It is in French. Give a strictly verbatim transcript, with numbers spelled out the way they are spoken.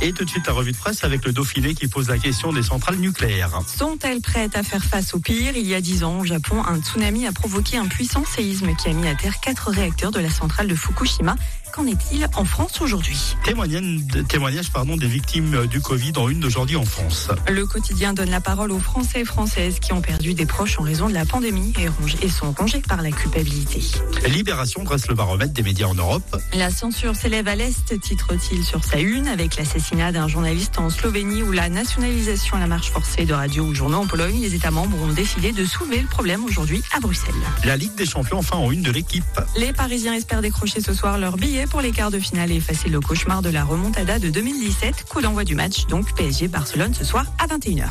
Et tout de suite, la revue de presse avec le Dauphiné qui pose la question des centrales nucléaires. Sont-elles prêtes à faire face au pire ? Il y a dix ans, au Japon, un tsunami a provoqué un puissant séisme qui a mis à terre quatre réacteurs de la centrale de Fukushima. Qu'en est-il en France aujourd'hui ? Témoignage, témoignage pardon, des victimes du Covid en une d'aujourd'hui en France. Le quotidien donne la parole aux Français et Françaises qui ont perdu des proches en raison de la pandémie et, ronge, et sont rongés par la culpabilité. Libération dresse le baromètre des médias en Europe. La censure s'élève à l'Est, titre-t-il sur sa une, avec l'assassinat d'un journaliste en Slovénie ou la nationalisation à la marche forcée de radios ou journaux en Pologne. Les États membres ont décidé de soulever le problème aujourd'hui à Bruxelles. La Ligue des Champions enfin en une de l'équipe. Les Parisiens espèrent décrocher ce soir leur billet pour les quarts de finale et effacer le cauchemar de la remontada de deux mille dix-sept. Coup d'envoi du match, donc P S G Barcelone ce soir à vingt et une heures.